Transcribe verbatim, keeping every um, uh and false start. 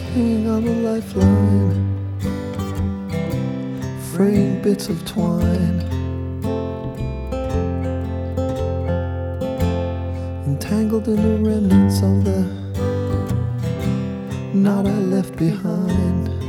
hanging on a lifeline, fraying bits of twine, entangled in the remnants of the knot I left behind.